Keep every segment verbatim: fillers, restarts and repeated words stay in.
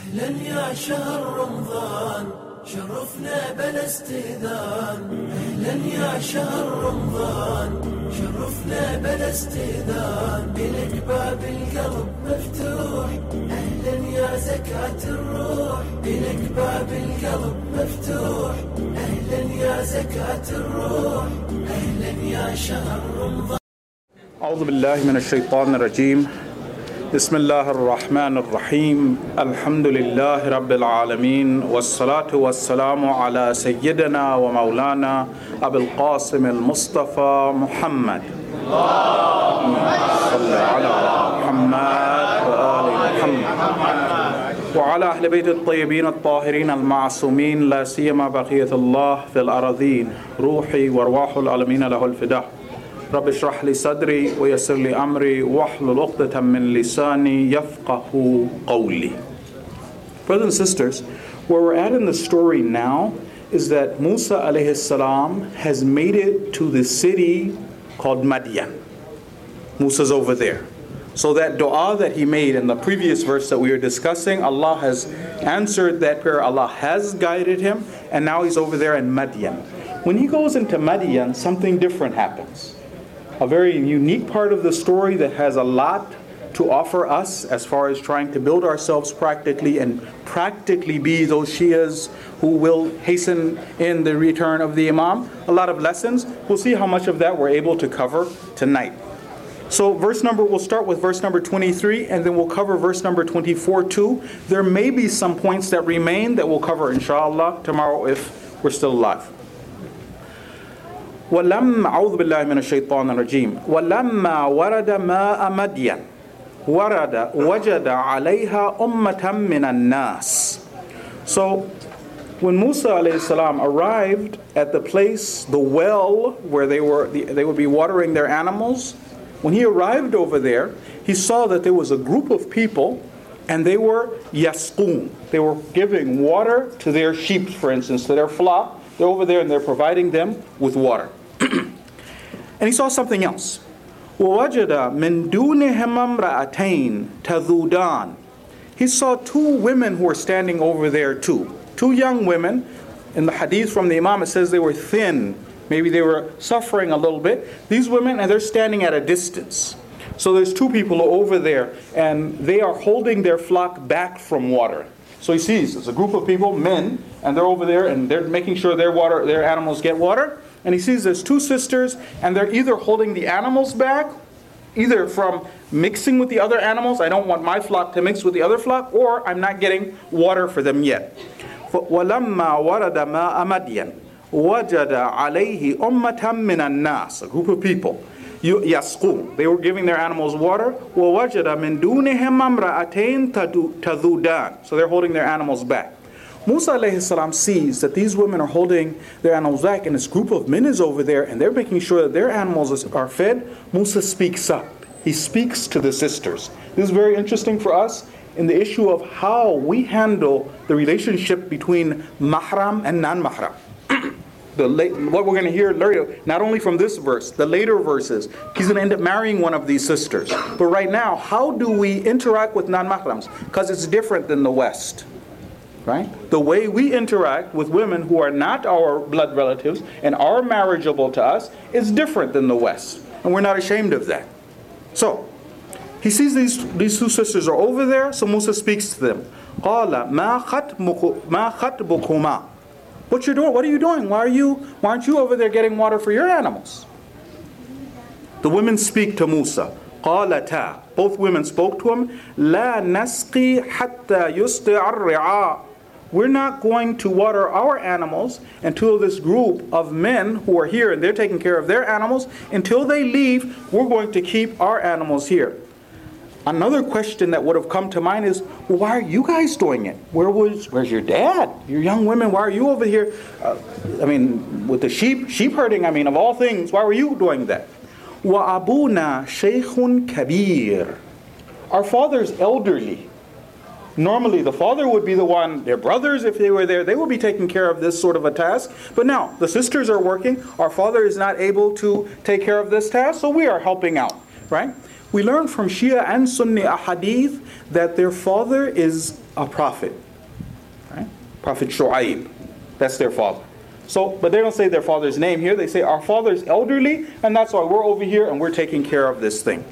أهلا يا شهر رمضان شرفنا بلا استئذان. أهلا يا شهر رمضان شرفنا بلا استئذان. بلك باب القلب مفتوح أهلا يا زكاة الروح. بلك باب القلب مفتوح أهلا يا زكاة الروح. أهلا يا شهر رمضان. أعوذ بالله من الشيطان الرجيم. بسم الله الرحمن الرحيم. الحمد لله رب العالمين والصلاة والسلام على سيدنا ومولانا أبي القاسم المصطفى محمد. اللهم صل على محمد وآل محمد وعلى أهل بيت الطيبين الطاهرين المعصومين، لا سيما بقية الله في الأراضين. روحي وارواح العالمين له الفداء. رب اشرح لي صدري ويسر لي أمري واحلل عقدة من لساني يفقه قولي. Brothers and sisters, where we're at in the story now is that Musa alayhi salam has made it to the city called Madian. Musa's over there. So that dua that he made in the previous verse that we were discussing, Allah has answered that prayer. Allah has guided him, and now he's over there in Madian. When he goes into Madian, something different happens. A very unique part of the story that has a lot to offer us as far as trying to build ourselves practically and practically be those Shias who will hasten in the return of the Imam. A lot of lessons. We'll see how much of that we're able to cover tonight. So verse number, we'll start with verse number twenty-three, and then we'll cover verse number twenty-four too. There may be some points that remain that we'll cover inshallah tomorrow if we're still alive. ولما أعوذ بالله من الشيطان الرجيم ولما ورد ماء مدين ورد وجد عليها أمة من الناس. So when Musa alayhi salam arrived at the place, the well where they were they would be watering their animals, when he arrived over there, he saw that there was a group of people and they were yasqun. They were giving water to their sheep, for instance, to their flock. They're over there and they're providing them with water. And he saw something else. وَوَجَدَ مِن دُونِهِمَا امْرَأَتَيْنِ تَذُودَانِ. He saw two women who were standing over there too. Two young women. In the hadith from the Imam it says they were thin. Maybe they were suffering a little bit. These women, and they're standing at a distance. So there's two people over there and they are holding their flock back from water. So he sees there's a group of people, men, and they're over there and they're making sure their water, their animals get water. And he sees there's two sisters and they're either holding the animals back, either from mixing with the other animals, I don't want my flock to mix with the other flock, or I'm not getting water for them yet. وَلَمَّا وَرَدَ مَاءَ مَدْيَنَ وَجَدَ عَلَيْهِ أُمَّةً مِّنَ النَّاسِ. A group of people. يَسْقُونَ. They were giving their animals water. وَوَجَدَ مِن دُونِهِمَا امْرَأَتَيْنِ تَذُودَانِ. So they're holding their animals back. Musa alayhi salam sees that these women are holding their animals back and this group of men is over there and they're making sure that their animals are fed. Musa speaks up. He speaks to the sisters. This is very interesting for us in the issue of how we handle the relationship between mahram and non-mahram. The late, what we're going to hear later, not only from this verse, the later verses, he's going to end up marrying one of these sisters. But right now, how do we interact with non-mahrams? Because it's different than the West. Right? The way we interact with women who are not our blood relatives and are marriageable to us is different than the West. And we're not ashamed of that. So, he sees these, these two sisters are over there, so Musa speaks to them. قَالَ مَا خَطْبُكُمَا. What you doing? What are you doing? Why are you, why aren't you over there getting water for your animals? The women speak to Musa. قَالَتَا. Both women spoke to him. لَا نَسْقِي حَتَّى يُسْقِعَ الرِّعَاء. We're not going to water our animals until this group of men who are here and they're taking care of their animals, until they leave, we're going to keep our animals here. Another question that would have come to mind is, well, why are you guys doing it? Where was, where's your dad? Your young women, why are you over here? Uh, I mean, with the sheep, sheep herding, I mean, of all things, why were you doing that? وَأَبُونَا شَيْخٌ كَبِيرٌ. Our father's elderly. Normally the father would be the one, their brothers if they were there, they would be taking care of this sort of a task. But now, the sisters are working, our father is not able to take care of this task, so we are helping out, right? We learn from Shia and Sunni ahadith that their father is a prophet. Right? Prophet Shu'aib. That's their father. So, but they don't say their father's name here. They say our father's elderly, and that's why we're over here and we're taking care of this thing.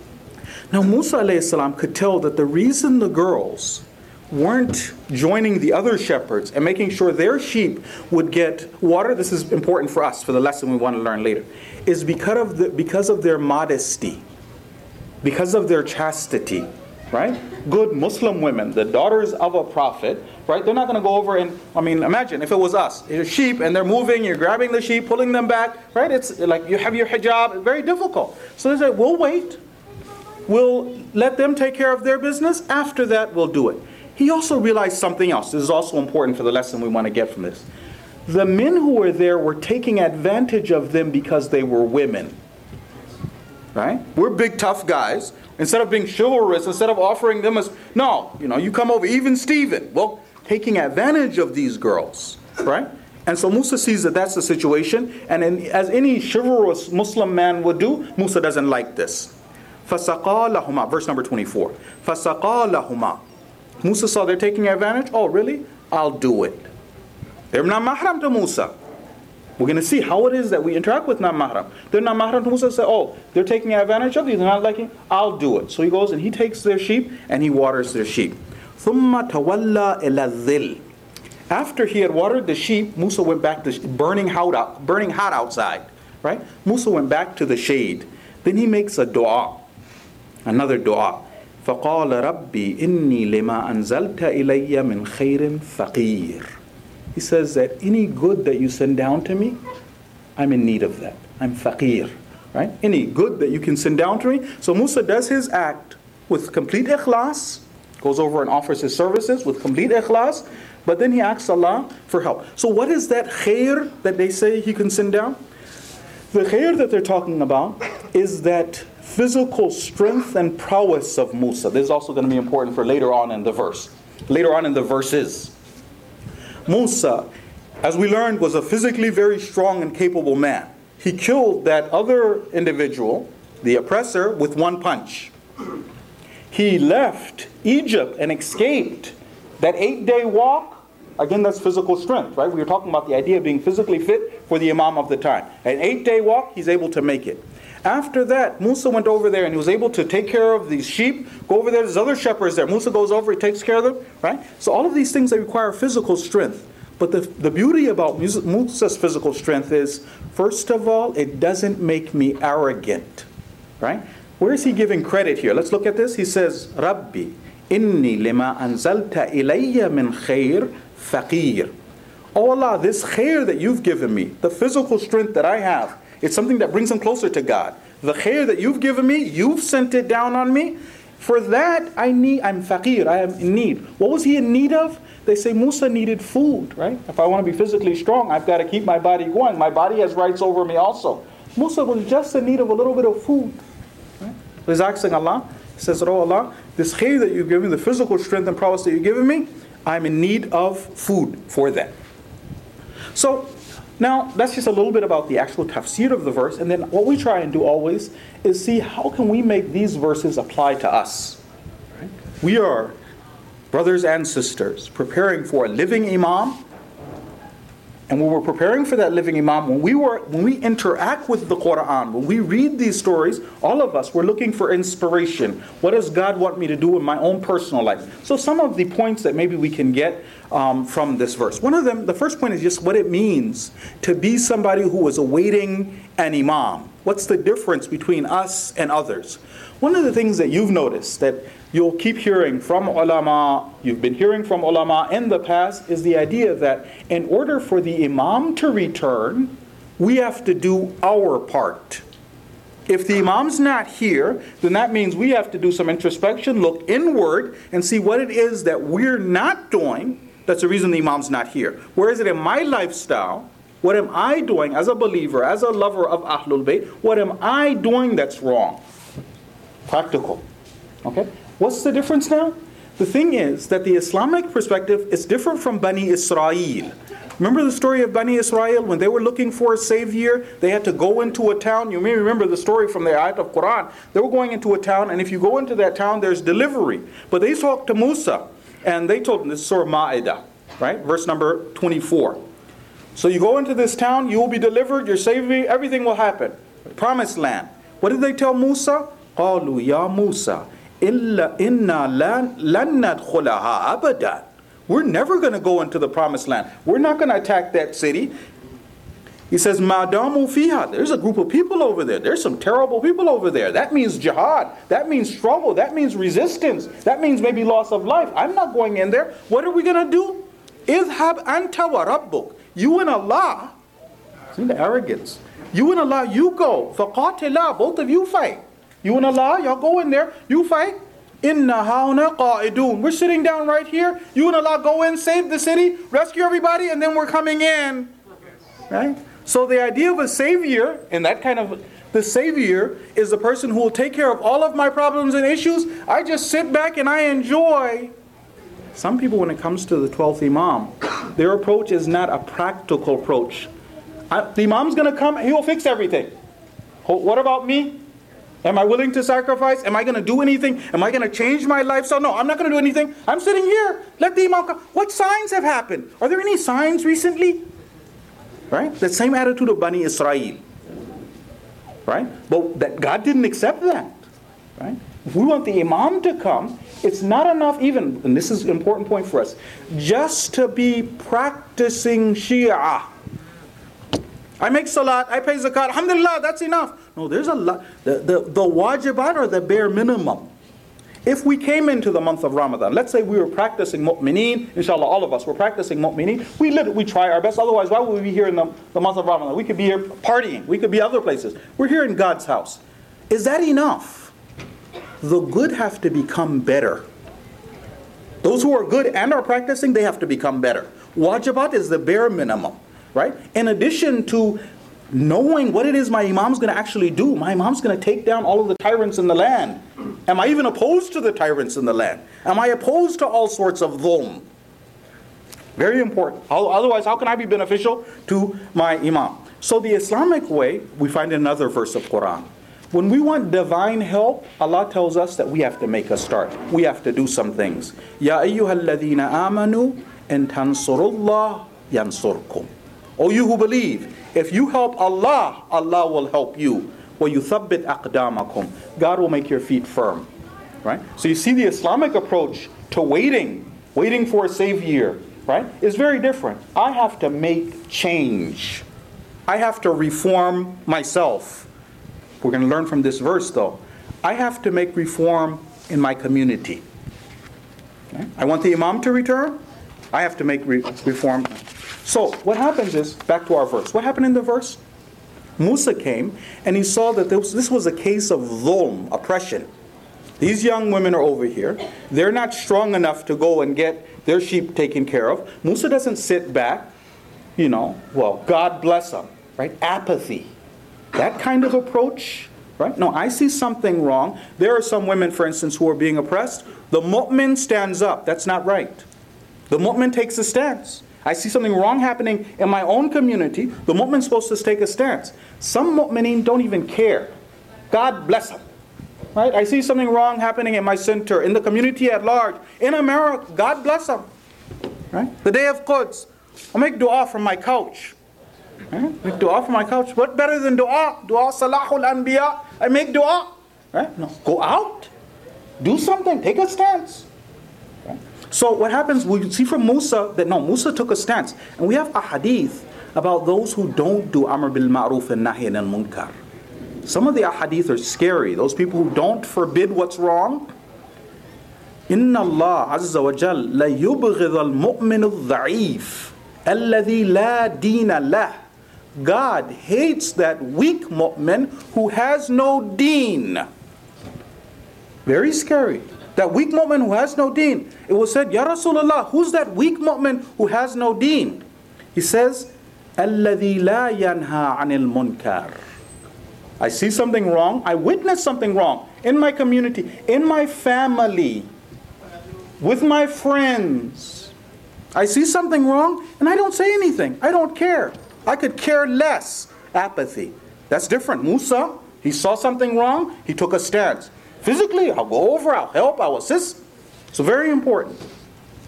Now Musa alayhi salam could tell that the reason the girls weren't joining the other shepherds and making sure their sheep would get water, this is important for us, for the lesson we want to learn later, is because of the, because of their modesty, because of their chastity, right? Good Muslim women, the daughters of a prophet, right? They're not going to go over and, I mean, imagine if it was us, it's sheep and they're moving, you're grabbing the sheep, pulling them back, right? It's like you have your hijab, it's very difficult. So they say, we'll wait. We'll let them take care of their business. After that, we'll do it. He also realized something else. This is also important for the lesson we want to get from this. The men who were there were taking advantage of them because they were women. Right? We're big, tough guys. Instead of being chivalrous, instead of offering them as, no, you know, you come over, even Stephen. Well, taking advantage of these girls. Right? And so Musa sees that that's the situation. And in, as any chivalrous Muslim man would do, Musa doesn't like this. فَسَقَى لَهُمَا, verse number twenty-four. فَسَقَى لَهُمَا. Musa saw they're taking advantage. Oh, really? I'll do it. They're not mahram to Musa. We're going to see how it is that we interact with not mahram. They're not mahram to Musa. Say, oh, they're taking advantage of you. They're not liking. I'll do it. So he goes and he takes their sheep and he waters their sheep. ثُمَّ تَوَلَّى إِلَى الظِّلِّ. After he had watered the sheep, Musa went back to burning hot out, burning hot outside. Right? Musa went back to the shade. Then he makes a dua. Another dua. فَقَالَ رَبِّي إِنِّي لِمَا أَنزَلْتَ إِلَيَّ مِنْ خَيْرٍ فَقِيرٍ. He says that any good that you send down to me, I'm in need of that. I'm faqir. Right? Any good that you can send down to me. So Musa does his act with complete ikhlas, goes over and offers his services with complete ikhlas, but then he asks Allah for help. So what is that khair that they say he can send down? The khair that they're talking about is that physical strength and prowess of Musa. This is also going to be important for later on in the verse. Later on in the verses. Musa, as we learned, was a physically very strong and capable man. He killed that other individual, the oppressor, with one punch. He left Egypt and escaped that eight-day walk. Again, that's physical strength, right? We were talking about the idea of being physically fit for the imam of the time. An eight-day walk, he's able to make it. After that, Musa went over there and he was able to take care of these sheep. Go over there, there's other shepherds there. Musa goes over, he takes care of them, right? So all of these things, they require physical strength. But the, the beauty about Musa's physical strength is, first of all, it doesn't make me arrogant, right? Where is he giving credit here? Let's look at this. He says, Rabbi, inni lima anzalta ilayya min khair faqir. Oh Allah, this khair that you've given me, the physical strength that I have, it's something that brings him closer to God. The khair that you've given me, you've sent it down on me. For that, I need, I'm faqir, I am in need. What was he in need of? They say Musa needed food, right? If I want to be physically strong, I've got to keep my body going. My body has rights over me also. Musa was just in need of a little bit of food. Right? So he's asking Allah, he says, oh Allah, this khair that you've given me, the physical strength and prowess that you've given me, I'm in need of food for that. So, now, that's just a little bit about the actual tafsir of the verse. And then what we try and do always is see how can we make these verses apply to us. Right? We are brothers and sisters preparing for a living imam. And when we're preparing for that living imam, when we were when we interact with the Quran, when we read these stories, all of us, we're looking for inspiration. What does God want me to do in my own personal life? So some of the points that maybe we can get um, from this verse. One of them, the first point is just what it means to be somebody who is awaiting an imam. What's the difference between us and others? One of the things that you've noticed that you'll keep hearing from ulama, you've been hearing from ulama in the past, is the idea that in order for the imam to return, we have to do our part. If the imam's not here, then that means we have to do some introspection, look inward, and see what it is that we're not doing. That's the reason the imam's not here. Where is it in my lifestyle? What am I doing as a believer, as a lover of Ahlul Bayt? What am I doing that's wrong? Practical. Okay? What's the difference now? The thing is that the Islamic perspective is different from Bani Israel. Remember the story of Bani Israel? When they were looking for a savior, they had to go into a town. You may remember the story from the ayat of Quran. They were going into a town, and if you go into that town, there's delivery. But they talked to Musa. And they told him, this is Surah Ma'idah, right? Verse number twenty-four. So you go into this town, you will be delivered, you're saved, everything will happen. Promised land. What did they tell Musa? قَالُوا يَا مُوسَى إِلَّا إِنَّا لَن نَدْخُلَهَا أَبَدًا. We're never going to go into the promised land. We're not going to attack that city. He says, مَادَامُوا فِيهَا. There's a group of people over there. There's some terrible people over there. That means jihad. That means struggle. That means resistance. That means maybe loss of life. I'm not going in there. What are we going to do? اذهب أنت وربك. You and Allah. See the arrogance. You and Allah, you go. فَقَاتِلَا. Both of you fight. You and Allah, y'all go in there. You fight. Inna hauna qa'idun. We're sitting down right here. You and Allah go in, save the city, rescue everybody, and then we're coming in. Right? So the idea of a savior, and that kind of, the savior is the person who will take care of all of my problems and issues. I just sit back and I enjoy. Some people, when it comes to the twelfth Imam, their approach is not a practical approach. I, the Imam's going to come, he will fix everything. What about me? Am I willing to sacrifice? Am I going to do anything? Am I going to change my lifestyle? No, I'm not going to do anything. I'm sitting here. Let the Imam come. What signs have happened? Are there any signs recently? Right? The same attitude of Bani Israel. Right? But that God didn't accept that. Right? If we want the Imam to come, it's not enough even, and this is an important point for us, just to be practicing Shia. I make salat, I pay zakat, alhamdulillah, that's enough. No, there's a lot. The, the, the wajibat are the bare minimum. If we came into the month of Ramadan, let's say we were practicing mu'mineen, inshallah all of us were practicing mu'mineen, we lit, we try our best, otherwise why would we be here in the, the month of Ramadan? We could be here partying, we could be other places. We're here in God's house. Is that enough? The good have to become better. Those who are good and are practicing, they have to become better. Wajibat is the bare minimum. Right? In addition to knowing what it is my Imam's going to actually do, my Imam's going to take down all of the tyrants in the land. Am I even opposed to the tyrants in the land? Am I opposed to all sorts of dhulm? Very important. Otherwise, how can I be beneficial to my Imam? So the Islamic way, we find another verse of Quran. When we want divine help, Allah tells us that we have to make a start. We have to do some things. Ya ayyuhal ladhina amanu in tansurullah yansurkum. O you who believe, if you help Allah, Allah will help you. وَيُثَبِّتْ أَقْدَامَكُمْ. God will make your feet firm. Right? So you see the Islamic approach to waiting, waiting for a savior, right, is very different. I have to make change. I have to reform myself. We're going to learn from this verse though. I have to make reform in my community. Okay? I want the Imam to return. I have to make re- reform. So what happens is, back to our verse. What happened in the verse? Musa came and he saw that this, this was a case of dhulm, oppression. These young women are over here. They're not strong enough to go and get their sheep taken care of. Musa doesn't sit back, you know, well, God bless them, right? Apathy. That kind of approach, right? No, I see something wrong. There are some women, for instance, who are being oppressed. The mu'min stands up. That's not right. The mu'min takes a stance. I see something wrong happening in my own community. The mu'min's supposed to take a stance. Some mu'mineen don't even care. God bless them. Right? I see something wrong happening in my center, in the community at large, in America. God bless them. Right? The day of Quds, I make dua from my couch. Right? Make dua from my couch. What better than dua? Dua salahul anbiya. I make dua. Right? No, go out. Do something. Take a stance. Right? So what happens, we see from Musa that no, Musa took a stance. And we have a hadith about those who don't do amr bil ma'ruf and nahy anil munkar. Some of the ahadith are scary. Those people who don't forbid what's wrong. Inna Allah azza wa jal la yubghidh al mu'min al dha'if alladhi la deena lah. God hates that weak mu'min who has no deen. Very scary. That weak mu'min who has no deen. It was said, Ya Rasulullah, who's that weak mu'min who has no deen? He says, alladhi la yanha anil munkar. I see something wrong. I witness something wrong in my community, in my family, with my friends. I see something wrong and I don't say anything. I don't care. I could care less. Apathy. That's different. Musa, he saw something wrong. He took a stance. Physically, I'll go over, I'll help, I'll assist. So very important.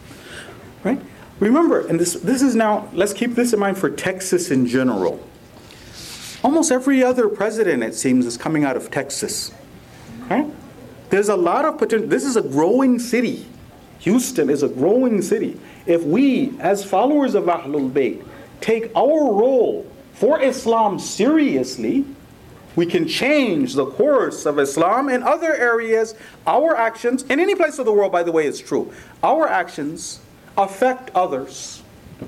right? Remember, and this this is now, let's keep this in mind for Texas in general. Almost every other president, it seems, is coming out of Texas, right? There's a lot of potential. This is a growing city. Houston is a growing city. If we, as followers of Ahlul Bayt, take our role for Islam seriously, we can change the course of Islam in other areas. Our actions, in any place of the world, by the way, it's true. Our actions affect others.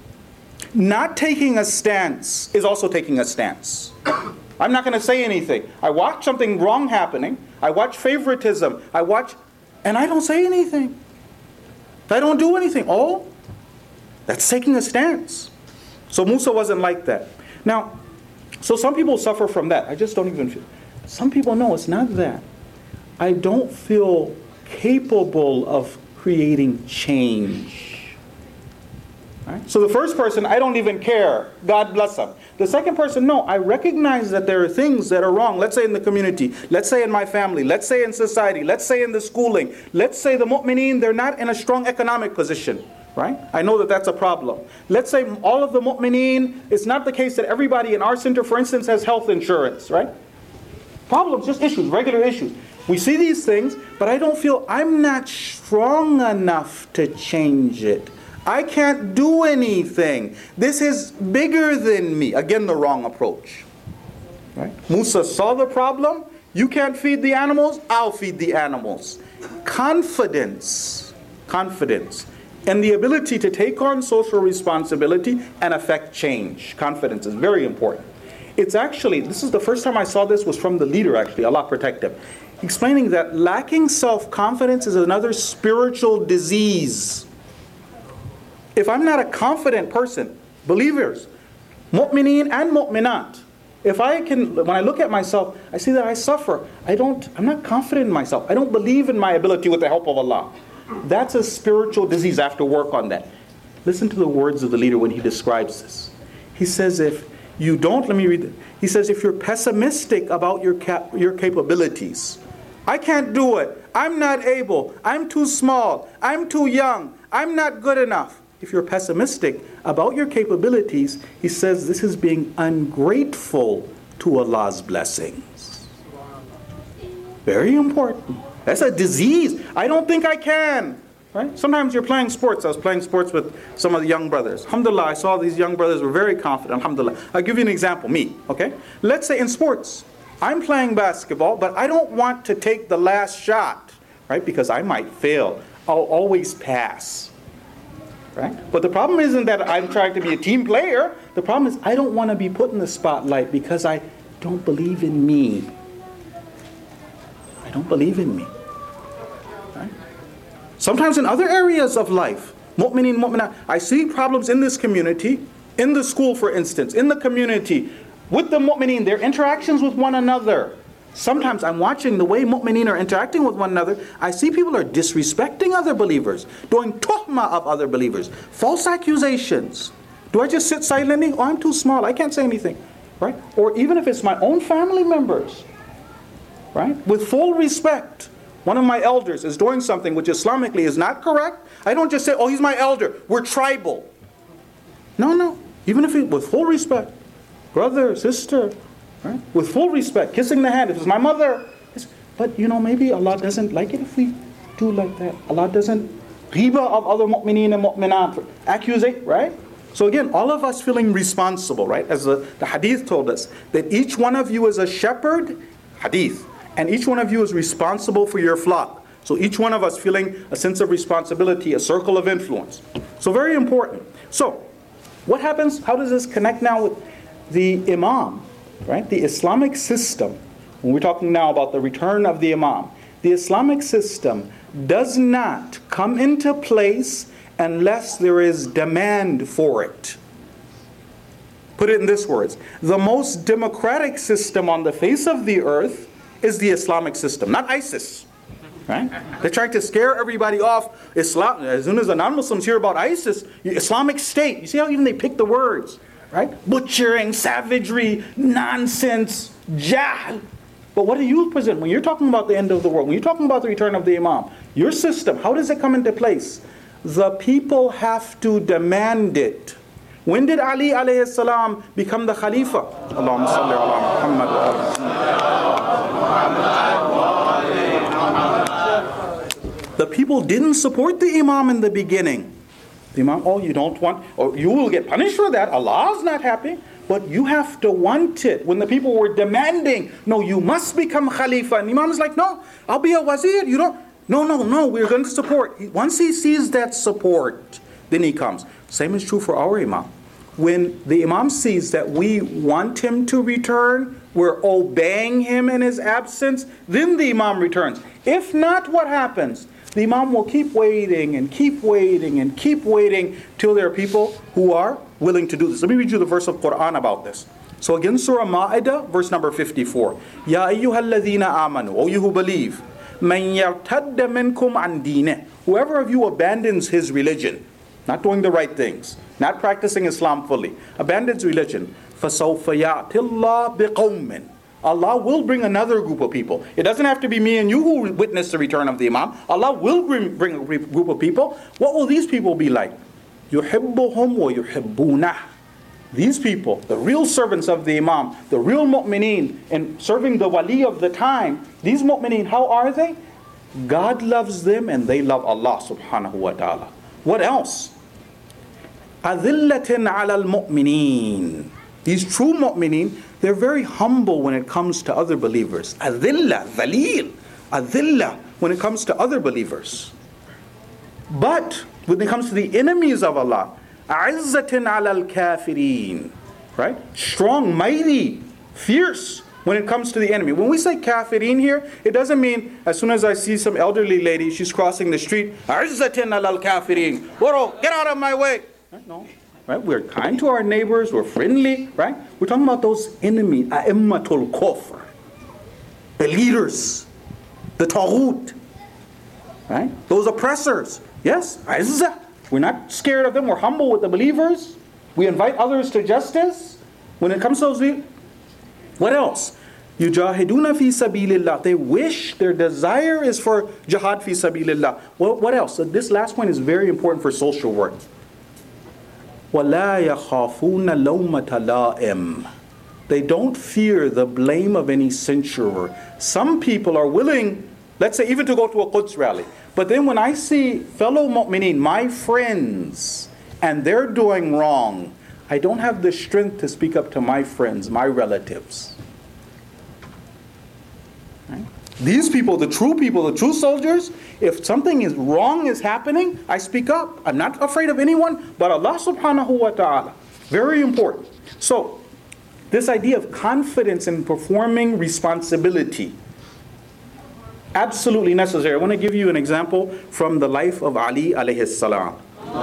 Not taking a stance is also taking a stance. I'm not going to say anything. I watch something wrong happening. I watch favoritism. I watch, and I don't say anything. I don't do anything. Oh, that's taking a stance. So Musa wasn't like that. Now, so some people suffer from that. I just don't even feel. Some people know it's not that. I don't feel capable of creating change. Right? So the first person, I don't even care. God bless them. The second person, no, I recognize that there are things that are wrong. Let's say in the community. Let's say in my family. Let's say in society. Let's say in the schooling. Let's say the mu'mineen, they're not in a strong economic position. Right? I know that that's a problem. Let's say all of the mu'mineen, it's not the case that everybody in our center, for instance, has health insurance. Right? Problems, just issues, regular issues. We see these things, but I don't feel I'm not strong enough to change it. I can't do anything. This is bigger than me. Again, the wrong approach. Right? Musa saw the problem. You can't feed the animals, I'll feed the animals. Confidence, confidence, and the ability to take on social responsibility and affect change. Confidence is very important. It's actually, this is the first time I saw this was from the leader actually, Allah protect him, explaining that lacking self-confidence is another spiritual disease. If I'm not a confident person, believers, mu'mineen and mu'minat, if I can, when I look at myself, I see that I suffer. I don't, I'm not confident in myself. I don't believe in my ability with the help of Allah. That's a spiritual disease. I have to work on that. Listen to the words of the leader when he describes this. He says if you don't, let me read it. He says if you're pessimistic about your cap, your capabilities, I can't do it. I'm not able. I'm too small. I'm too young. I'm not good enough. If you're pessimistic about your capabilities, he says this is being ungrateful to Allah's blessings. Very important. That's a disease. I don't think I can. Right? Sometimes you're playing sports. I was playing sports with some of the young brothers. Alhamdulillah, I saw these young brothers were very confident. Alhamdulillah. I'll give you an example. Me. Okay? Let's say in sports, I'm playing basketball, but I don't want to take the last shot. Right? Because I might fail. I'll always pass. Right? But the problem isn't that I'm trying to be a team player. The problem is I don't want to be put in the spotlight because I don't believe in me. I don't believe in me. Right? Sometimes in other areas of life, mu'mineen, mu'minat, I see problems in this community, in the school for instance, in the community, with the mu'mineen, their interactions with one another. Sometimes I'm watching the way mu'mineen are interacting with one another. I see people are disrespecting other believers, doing tuhma of other believers, false accusations. Do I just sit silently? Oh, I'm too small. I can't say anything. Right? Or even if it's my own family members. Right? With full respect. One of my elders is doing something which Islamically is not correct. I don't just say, oh, he's my elder. We're tribal. No, no. Even if it, with full respect. Brother, sister. Right? With full respect, kissing the hand. If it's my mother, but you know, maybe Allah doesn't like it if we do like that. Allah doesn't ghiba of other mu'mineen and mu'minat, accusate, right? So again, all of us feeling responsible, right? As the, the hadith told us, that each one of you is a shepherd, hadith, and each one of you is responsible for your flock. So each one of us feeling a sense of responsibility, a circle of influence. So very important. So, what happens, how does this connect now with the imam? Right? The Islamic system, when we're talking now about the return of the Imam, the Islamic system does not come into place unless there is demand for it. Put it in this words. The most democratic system on the face of the earth is the Islamic system, not ISIS. Right? They're trying to scare everybody off. Islam. As soon as the non-Muslims hear about ISIS, Islamic State, you see how even they pick the words. Right? Butchering, savagery, nonsense, jahl. But what do you present? When you're talking about the end of the world, when you're talking about the return of the Imam, your system, how does it come into place? the people have to demand it. When did Ali alayhi salam become the Khalifa? Allahumma salli ala Muhammad wa ala. The people didn't support the Imam in the beginning. The Imam, oh, you don't want, or you will get punished for that. Allah's not happy. But you have to want it. When the people were demanding, no, you must become Khalifa. And the Imam is like, no, I'll be a wazir. You don't, no, no, no, we're going to support. Once he sees that support, then he comes. Same is true for our Imam. When the Imam sees that we want him to return, we're obeying him in his absence, then the Imam returns. If not, what happens? The Imam will keep waiting and keep waiting and keep waiting till there are people who are willing to do this. Let me read you the verse of Quran about this. So again, Surah Ma'idah, verse number fifty-four. Ya ayyuhalladhina amanu, O you who believe, man yartadda minkum an dineh. Whoever of you abandons his religion, not doing the right things, not practicing Islam fully, abandons religion, فَسَوْفَ يَأْتِ اللَّهُ بِقَوْمٍ. Allah will bring another group of people. It doesn't have to be me and you who witness the return of the Imam. Allah will bring, bring a group of people. What will these people be like? يُحِبُّهُمْ وَيُحِبُّونَهُ. These people, the real servants of the Imam, the real mu'mineen, and serving the wali of the time, these mu'mineen, how are they? God loves them and they love Allah subhanahu wa ta'ala. What else? أَذِلَّةٍ عَلَى الْمُؤْمِنِينَ. These true mu'mineen, they're very humble when it comes to other believers. Adhilla, dhalil, adhilla when it comes to other believers. But when it comes to the enemies of Allah, a'izzatin ala al-kafirin, right? Strong, mighty, fierce when it comes to the enemy. When we say kafirin here, it doesn't mean as soon as I see some elderly lady, she's crossing the street, a'izzatin ala al-kafirin, Waro, get out of my way. Right? No. Right? We're kind to our neighbors, we're friendly, right? We're talking about those enemies, a'immatul kufr, the leaders, the taghut, right? Those oppressors. Yes, izzah. We're not scared of them, we're humble with the believers. We invite others to justice. When it comes to those leaders, what else? Yujahiduna fi sabilillah. They wish, their desire is for jihad fi sabilillah. What, what else? So this last point is very important for social work. وَلَا يَخَافُونَ لَوْمَةَ لَائِمٍ. They don't fear the blame of any censurer. Some people are willing, let's say, even to go to a Quds rally. But then when I see fellow mu'mineen, my friends, and they're doing wrong, I don't have the strength to speak up to my friends, my relatives. Right? These people, the true people, the true soldiers, if something is wrong is happening, I speak up. I'm not afraid of anyone but Allah subhanahu wa ta'ala. Very important. So, this idea of confidence in performing responsibility, absolutely necessary. I want to give you an example from the life of Ali alayhi salam.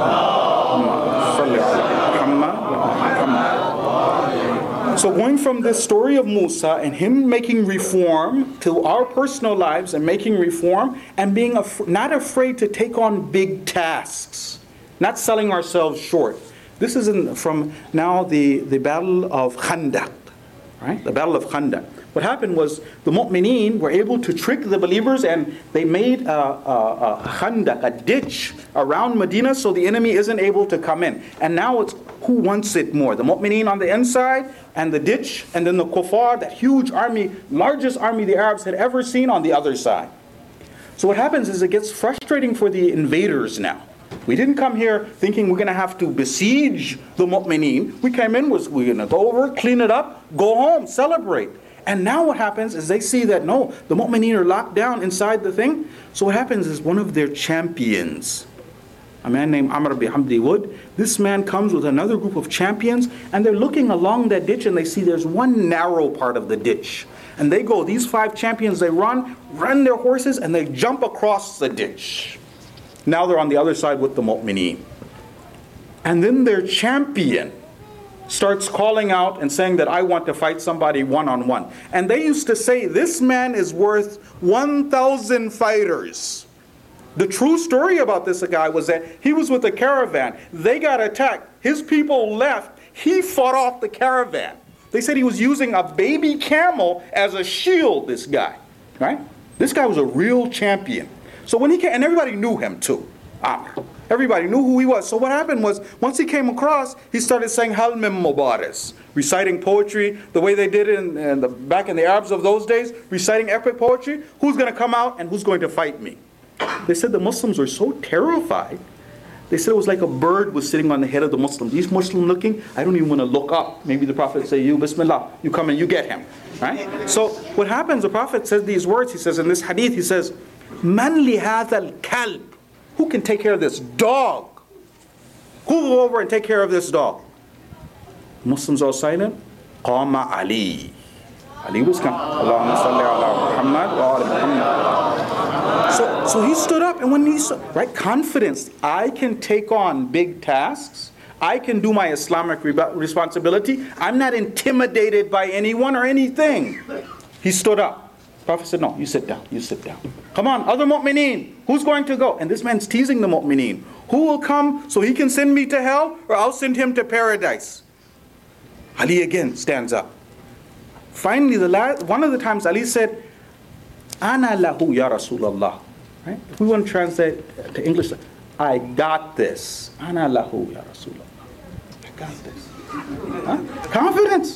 So going from this story of Musa and him making reform to our personal lives and making reform and being af- not afraid to take on big tasks, not selling ourselves short. This is in, from now the, the battle of Khandaq, right? The battle of Khandaq. What happened was the mu'mineen were able to trick the believers and they made a, a, a khandaq, a ditch around Medina so the enemy isn't able to come in. And now it's who wants it more? The mu'mineen on the inside and the ditch, and then the kuffar, that huge army, largest army the Arabs had ever seen, on the other side. So what happens is it gets frustrating for the invaders now. We didn't come here thinking we're going to have to besiege the mu'mineen. We came in, was we're going to go over, clean it up, go home, celebrate. And now what happens is they see that no, the mu'mineen are locked down inside the thing. So what happens is one of their champions, a man named Amr bin Hamdi Wood, this man comes with another group of champions and they're looking along that ditch and they see there's one narrow part of the ditch. And they go, these five champions, they run, run their horses and they jump across the ditch. Now they're on the other side with the mu'mineen. And then their champion starts calling out and saying that I want to fight somebody one-on-one. And they used to say, this man is worth one thousand fighters. The true story about this guy was that he was with a caravan. They got attacked. His people left. He fought off the caravan. They said he was using a baby camel as a shield, this guy. Right? This guy was a real champion. So when he came, and everybody knew him too, Amr. Everybody knew who he was. So what happened was, once he came across, he started saying Hal min Mubaris, reciting poetry the way they did in, in the, back in the Arabs of those days, reciting epic poetry. Who's going to come out and who's going to fight me? They said the Muslims were so terrified. They said it was like a bird was sitting on the head of the Muslim. These Muslim looking, I don't even want to look up. Maybe the Prophet say, you, Bismillah, you come and you get him. Right? So what happens, the Prophet says these words, he says in this hadith, he says, Man li hadha al-kalb. Who can take care of this dog? Who will go over and take care of this dog? Muslims all silent. Qama Ali. Ali was coming. Allahumma salli ala Muhammad wa ala Muhammad. So, so he stood up, and when he saw, right, confidence, I can take on big tasks. I can do my Islamic re- responsibility. I'm not intimidated by anyone or anything. He stood up. The Prophet said, no, you sit down, you sit down. Come on, other mu'mineen, who's going to go? And this man's teasing the mu'mineen. Who will come so he can send me to hell, or I'll send him to paradise? Ali again stands up. Finally, the last, one of the times Ali said, Ana lahu ya Rasulallah. Right? If we want to translate to English, I got this. Ana lahu ya Rasulallah. I got this. Huh? Confidence.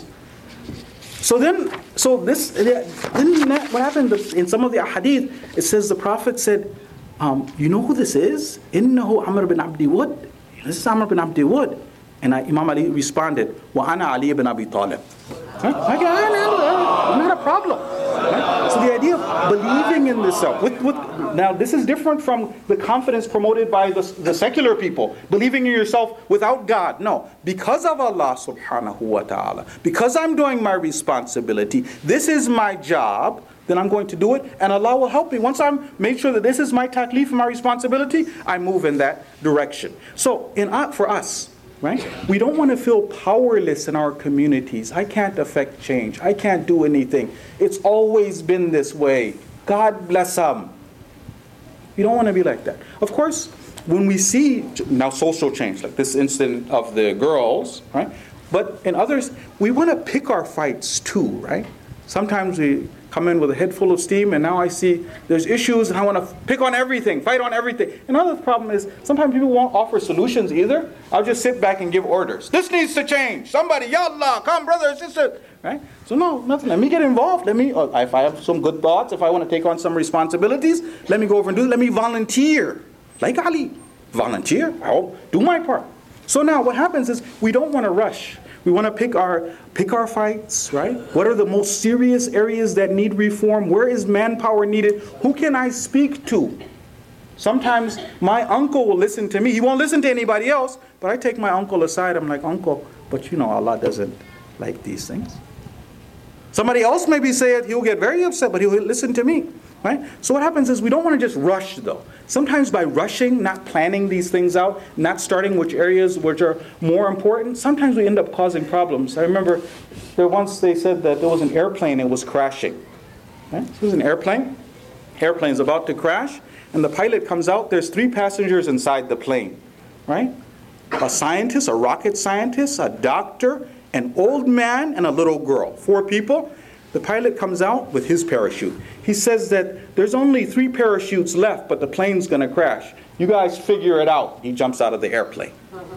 So then, so this, then what happened in some of the hadith, it says the Prophet said, um, you know who this is? Innahu Amr bin Abdi Wud. This is Amr bin Abdi Wud. And I, Imam Ali responded, Wa ana Ali ibn Abi Talib. Huh? I go, ah, no, not a problem. Right? So the idea of believing in this self, with, with, now this is different from the confidence promoted by the, the secular people, believing in yourself without God. No, because of Allah subhanahu wa ta'ala, because I'm doing my responsibility, this is my job, then I'm going to do it, and Allah will help me. Once I'm made sure that this is my taklif and my responsibility, I move in that direction. So in for us, right? We don't want to feel powerless in our communities. I can't affect change. I can't do anything. It's always been this way. God bless them. You don't want to be like that. Of course, when we see now social change, like this incident of the girls, right? But in others, we want to pick our fights too, right? Sometimes we come in with a head full of steam, and now I see there's issues, and I want to pick on everything, fight on everything. Another problem is sometimes people won't offer solutions either. I'll just sit back and give orders. This needs to change. Somebody, yallah, come, brother, sister, right? So no, nothing. Let me get involved. Let me, if I have some good thoughts, if I want to take on some responsibilities, let me go over and do it. Let me volunteer, like Ali. Volunteer. I'll do my part. So now what happens is we don't want to rush. We want to pick our pick our fights, right? What are the most serious areas that need reform? Where is manpower needed? Who can I speak to? Sometimes my uncle will listen to me. He won't listen to anybody else, but I take my uncle aside. I'm like, Uncle, but you know Allah doesn't like these things. Somebody else maybe say it, he'll get very upset, but he'll listen to me. Right? So what happens is we don't want to just rush though. Sometimes by rushing, not planning these things out, not starting which areas which are more important, sometimes we end up causing problems. I remember there once they said that there was an airplane that was crashing. Right? So there's an airplane. Airplane's about to crash, and the pilot comes out. There's three passengers inside the plane. Right? A scientist, a rocket scientist, a doctor, an old man, and a little girl. Four people. The pilot comes out with his parachute. He says that there's only three parachutes left, but the plane's going to crash. You guys figure it out. He jumps out of the airplane.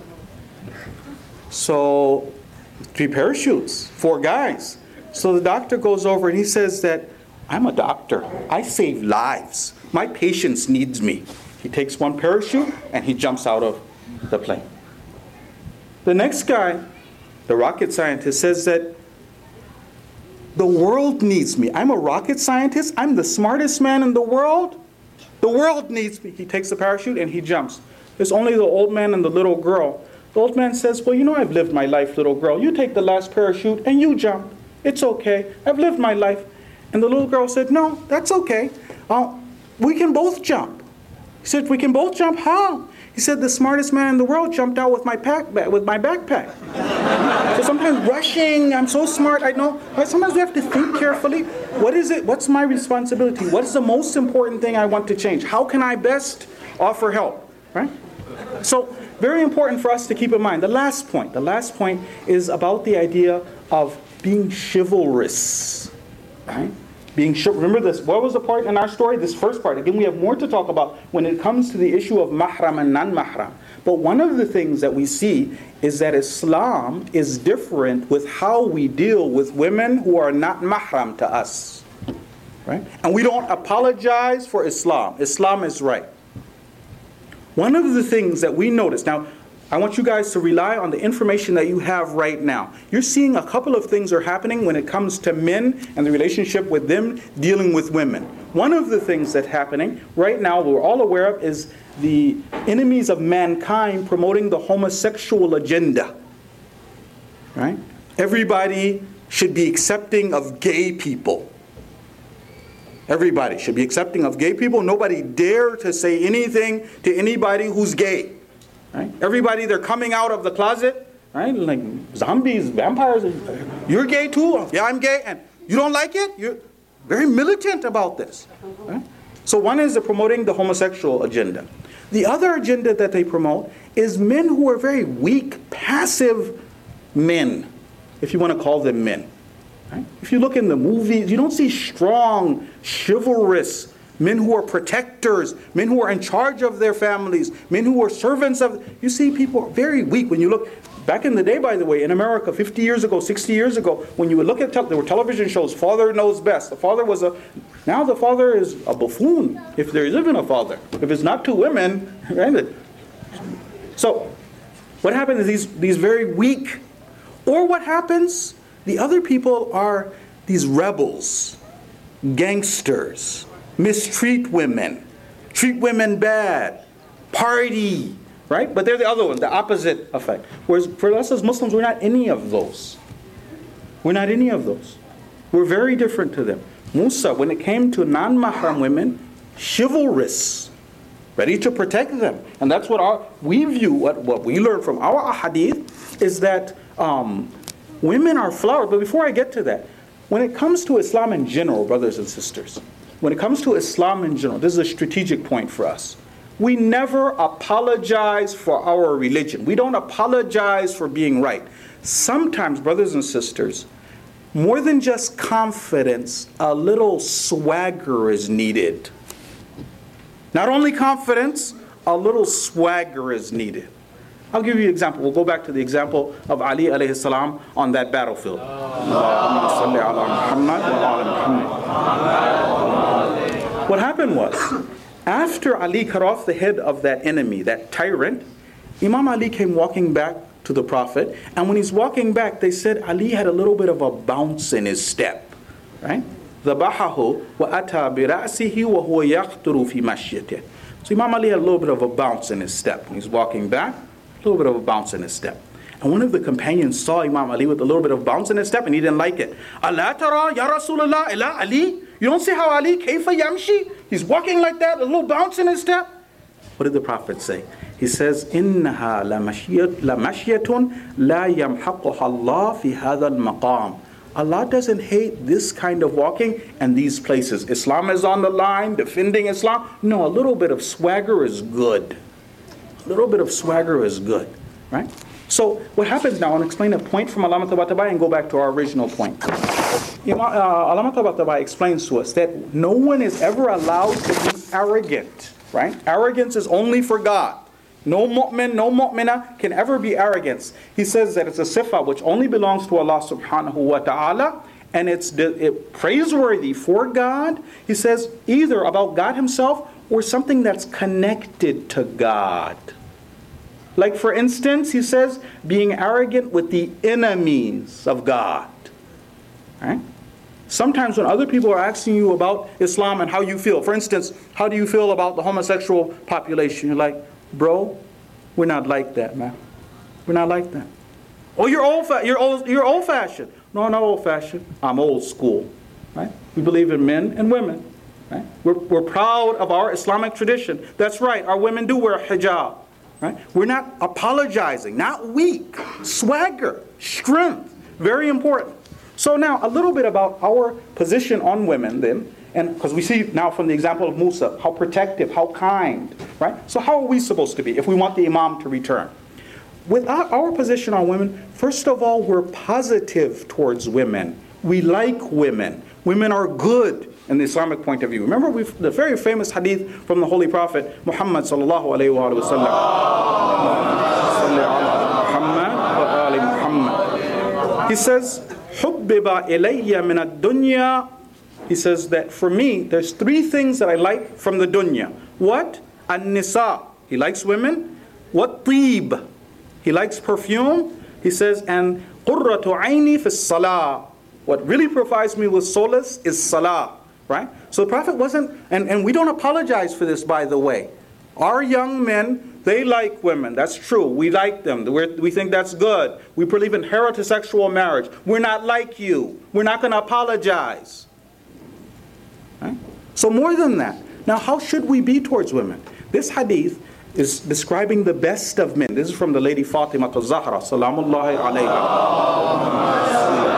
So, three parachutes, four guys. So the doctor goes over and he says that, I'm a doctor. I save lives. My patients needs me. He takes one parachute and he jumps out of the plane. The next guy, the rocket scientist, says that the world needs me. I'm a rocket scientist. I'm the smartest man in the world. The world needs me. He takes the parachute and he jumps. There's only the old man and the little girl. The old man says, well, you know, I've lived my life, little girl. You take the last parachute and you jump. It's okay. I've lived my life. And the little girl said, no, that's okay. Uh, we can both jump. He said, we can both jump? How? He said, the smartest man in the world jumped out with my pack, with my backpack. So sometimes rushing, I'm so smart, I know. But sometimes we have to think carefully. What is it? What's my responsibility? What is the most important thing I want to change? How can I best offer help? Right? So very important for us to keep in mind. The last point, the last point is about the idea of being chivalrous. Right? Being sure, remember this, what was the part in our story? This first part. Again, we have more to talk about when it comes to the issue of mahram and non-mahram. But one of the things that we see is that Islam is different with how we deal with women who are not mahram to us. Right? And we don't apologize for Islam. Islam is right. One of the things that we notice, now I want you guys to rely on the information that you have right now. You're seeing a couple of things are happening when it comes to men and the relationship with them dealing with women. One of the things that's happening right now, we're all aware of, is the enemies of mankind promoting the homosexual agenda. Right? Everybody should be accepting of gay people. Everybody should be accepting of gay people. Nobody dare to say anything to anybody who's gay. Right? Everybody, they're coming out of the closet, right? Like zombies, vampires. You're gay too? Yeah, I'm gay. And you don't like it? You're very militant about this. Right? So one is promoting the homosexual agenda. The other agenda that they promote is men who are very weak, passive men, if you want to call them men. Right? If you look in the movies, you don't see strong, chivalrous men who are protectors, men who are in charge of their families, men who are servants of... You see people are very weak. When you look... Back in the day, by the way, in America, fifty years ago, sixty years ago, when you would look at... Te- there were television shows, Father Knows Best. The father was a... Now the father is a buffoon, if there is even a father. If it's not two women, right? So, what happens is these, these very weak... Or what happens... The other people are these rebels, gangsters, mistreat women, treat women bad, party, right? But they're the other one, the opposite effect. Whereas for us as Muslims, we're not any of those. We're not any of those. We're very different to them. Musa, when it came to non-mahram women, chivalrous, ready to protect them. And that's what our, we view, what, what we learn from our ahadith, is that um, women are flowers. But before I get to that, when it comes to Islam in general, brothers and sisters, when it comes to Islam in general, this is a strategic point for us. We never apologize for our religion. We don't apologize for being right. Sometimes, brothers and sisters, more than just confidence, a little swagger is needed. Not only confidence, a little swagger is needed. I'll give you an example. We'll go back to the example of Ali alayhi salam on that battlefield. What happened was, after Ali cut off the head of that enemy, that tyrant, Imam Ali came walking back to the Prophet, and when he's walking back, they said Ali had a little bit of a bounce in his step, right? ذَبَحَهُ وَأَتَى بِرَأْسِهِ وَهُوَ يَقْتُرُ فِي مَشْيَتِهِ. So Imam Ali had a little bit of a bounce in his step. When he's walking back, a little bit of a bounce in his step. And one of the companions saw Imam Ali with a little bit of bounce in his step, and he didn't like it. أَلَا تَرَى يَا رَسُولَ اللَّهِ إِلَىٰ Ali? You don't see how Ali, كَيْفَ يَمْشِي? He's walking like that, a little bounce in his step. What did the Prophet say? He says, إِنَّهَا لَمَشْيَةٌ لَا يَمْحَقُهَا اللَّهُ فِي هَذَا الْمَقَامِ. Allah doesn't hate this kind of walking and these places. Islam is on the line, defending Islam. No, a little bit of swagger is good. A little bit of swagger is good, right? So what happens now, I'll explain a point from Allama Tabatabai and go back to our original point. You know, uh, Allama Tabatabai explains to us that no one is ever allowed to be arrogant, right? Arrogance is only for God. No mu'min, no mu'mina can ever be arrogant. He says that it's a sifa which only belongs to Allah subhanahu wa ta'ala, and it's it, praiseworthy for God. He says either about God himself or something that's connected to God. Like for instance, he says, being arrogant with the enemies of God. Right? Sometimes when other people are asking you about Islam and how you feel, for instance, how do you feel about the homosexual population? You're like, bro, we're not like that, man. We're not like that. Oh, you're old, fa- you're old, you're old-fashioned. No, not old-fashioned. I'm old school. Right? We believe in men and women. Right? We're, we're proud of our Islamic tradition. That's right. Our women do wear hijab. Right? We're not apologizing, not weak. Swagger, strength, very important. So now a little bit about our position on women then, and because we see now from the example of Musa, how protective, how kind, right? So how are we supposed to be if we want the Imam to return? With our, our position on women, first of all, we're positive towards women. We like women. Women are good. in the Islamic point of view. Remember we've, the very famous hadith from the Holy Prophet Muhammad sallallahu alayhi wa sallam. He says, حُبِّبَ إِلَيَّ مِنَ الدُّنْيَا. He says that for me, there's three things that I like from the dunya. What? An-nisa. He likes women. What? Tib. He likes perfume. He says, and قُرَّةُ عَيْنِي فِي الصَّلَاةِ. What really provides me with solace is salah. Right? So the Prophet wasn't, and, and we don't apologize for this, by the way. Our young men, they like women. That's true. We like them. We're, we think that's good. We believe in heterosexual marriage. We're not like you. We're not going to apologize. Right? So more than that. Now, how should we be towards women? This hadith is describing the best of men. This is from the lady Fatima al-Zahra, salamullahi alayha.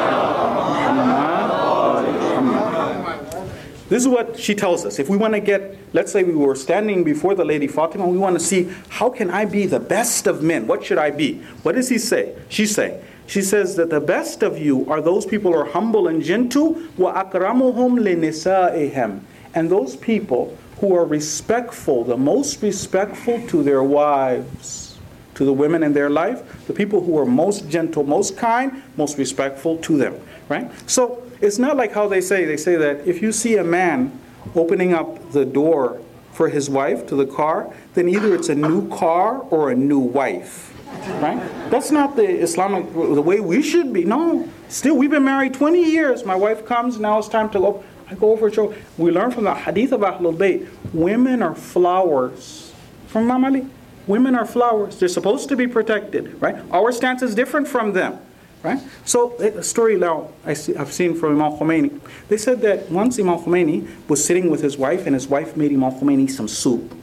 This is what she tells us. If we want to get, let's say we were standing before the lady Fatima, we want to see, how can I be the best of men? What should I be? What does he say? She say. She says that the best of you are those people who are humble and gentle, وَأَكْرَمُهُمْ لِنِسَائِهِمْ. And those people who are respectful, the most respectful to their wives, to the women in their life, the people who are most gentle, most kind, most respectful to them. Right? So it's not like how they say, they say that if you see a man opening up the door for his wife to the car, then either it's a new car or a new wife. Right? That's not the Islamic, the way we should be. No. Still, we've been married twenty years. My wife comes, now it's time to go. I go over to show. We learn from the hadith of Ahlul Bayt, women are flowers. From Imam Ali, women are flowers. They're supposed to be protected. Right? Our stance is different from them. Right? So, a story now I see, I've seen from Imam Khomeini. They said that once Imam Khomeini was sitting with his wife, and his wife made Imam Khomeini some soup.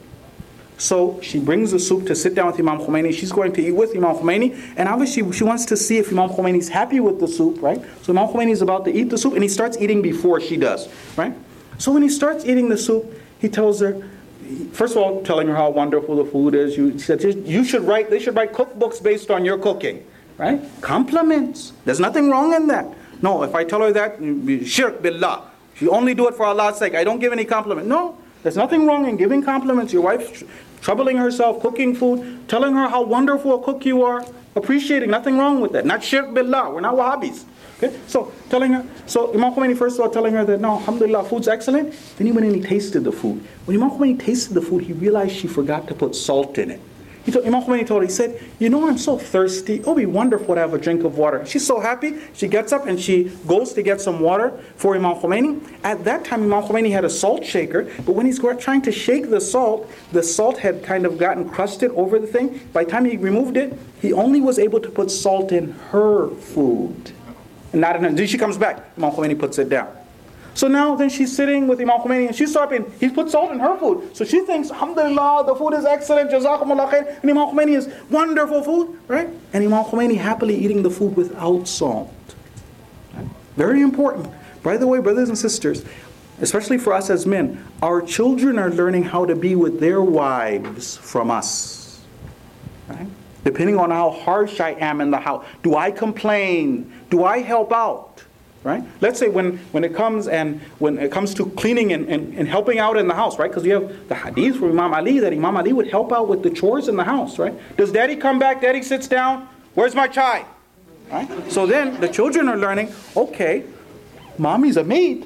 So she brings the soup to sit down with Imam Khomeini. She's going to eat with Imam Khomeini, and obviously she wants to see if Imam Khomeini is happy with the soup, right? So Imam Khomeini is about to eat the soup, and he starts eating before she does, right? So when he starts eating the soup, he tells her, first of all, telling her how wonderful the food is. You, he said, you should write. They should write cookbooks based on your cooking. Right? Compliments. There's nothing wrong in that. No, if I tell her that, shirk billah. You only do it for Allah's sake. I don't give any compliment. No, there's nothing wrong in giving compliments. Your wife's troubling herself, cooking food, telling her how wonderful a cook you are, appreciating. Nothing wrong with that. Not shirk billah. We're not Wahhabis. Okay? So telling her, so Imam Khomeini first of all telling her that no, alhamdulillah, food's excellent. Then he went and he tasted the food. When Imam Khomeini tasted the food, he realized she forgot to put salt in it. He told, Imam Khomeini told her, he said, you know, I'm so thirsty. It would be wonderful to have a drink of water. She's so happy. She gets up and she goes to get some water for Imam Khomeini. At that time, Imam Khomeini had a salt shaker, but when he's trying to shake the salt, the salt had kind of gotten crusted over the thing. By the time he removed it, he only was able to put salt in her food. And not in her. Then she comes back. Imam Khomeini puts it down. So now then she's sitting with Imam Khomeini and she's stopping. He put salt in her food. So she thinks, alhamdulillah, the food is excellent, jazakumullah khair. And Imam Khomeini is wonderful food, right? And Imam Khomeini happily eating the food without salt. Right? Very important. By the way, brothers and sisters, especially for us as men, our children are learning how to be with their wives from us. Right? Depending on how harsh I am in the house. Do I complain? Do I help out? Right? Let's say when, when it comes and when it comes to cleaning and, and, and helping out in the house, right? Because we have the hadith from Imam Ali that Imam Ali would help out with the chores in the house, right? Does daddy come back? Daddy sits down. Where's my chai? Right? So then the children are learning, okay, mommy's a maid.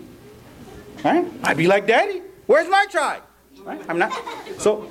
Right? I'd be like, daddy, where's my chai? Right? I'm not. So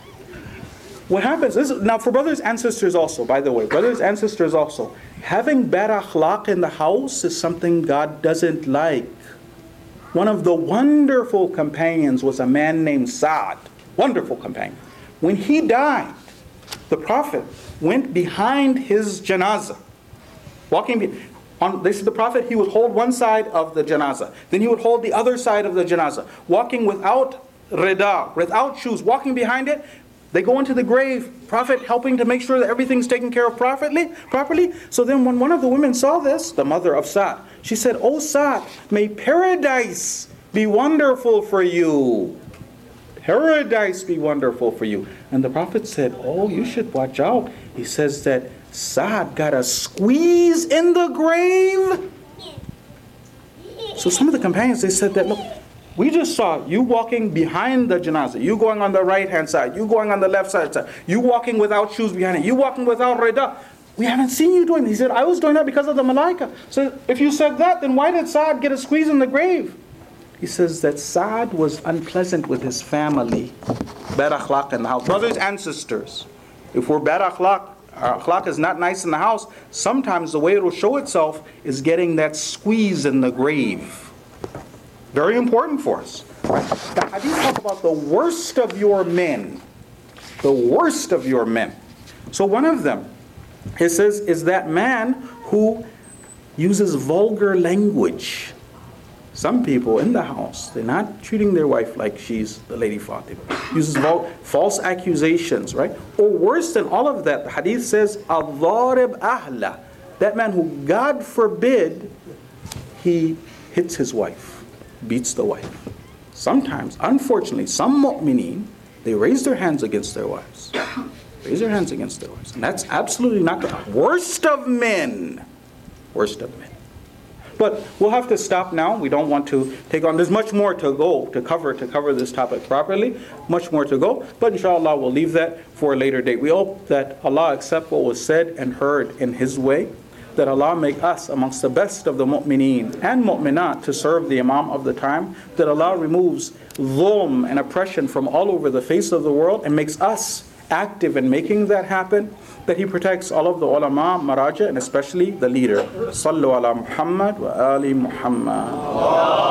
what happens is, now for brothers and sisters also, by the way, brothers and sisters also, having bad akhlaq in the house is something God doesn't like. One of the wonderful companions was a man named Sa'd. Wonderful companion. When he died, the Prophet went behind his janazah. Walking be- on, this is the Prophet, he would hold one side of the janazah. Then he would hold the other side of the janazah. Walking without rida, without shoes, walking behind it. They go into the grave, Prophet helping to make sure that everything's taken care of properly. properly. So then when one of the women saw this, the mother of Sa'd, she said, "O Sa'd, may paradise be wonderful for you. Paradise be wonderful for you." And the Prophet said, "Oh, you should watch out." He says that Sa'd got a squeeze in the grave. So some of the companions, they said that, look, We just saw you walking behind the janazah, you going on the right hand side, you going on the left side, you walking without shoes behind it, you walking without rida. We haven't seen you doing it. He said, I was doing that because of the malaika. So if you said that, then why did Sa'ad get a squeeze in the grave? He says that Sa'ad was unpleasant with his family. Bad akhlaq in the house. Brothers and sisters, if we're bad akhlaq, our akhlaq is not nice in the house, sometimes the way it will show itself is getting that squeeze in the grave. Very important for us. Right? The hadith talk about the worst of your men. The worst of your men. So one of them, it says, is that man who uses vulgar language. Some people in the house, they're not treating their wife like she's the Lady Fatima. Uses vul- false accusations, right? Or worse than all of that, the hadith says, al-dharib ahla. That man who, God forbid, he hits his wife, beats the wife. Sometimes, unfortunately, some mu'mineen, they raise their hands against their wives. Raise their hands against their wives. And that's absolutely not the worst of men. Worst of men. But we'll have to stop now. We don't want to take on. There's much more to go to cover to cover this topic properly. Much more to go. But inshallah, we'll leave that for a later date. We hope that Allah accept what was said and heard in His way. That Allah make us amongst the best of the mu'mineen and mu'minat to serve the Imam of the time. That Allah removes dhulm and oppression from all over the face of the world and makes us active in making that happen. That He protects all of the ulama, maraja, and especially the leader. Sallu ala Muhammad wa ali Muhammad.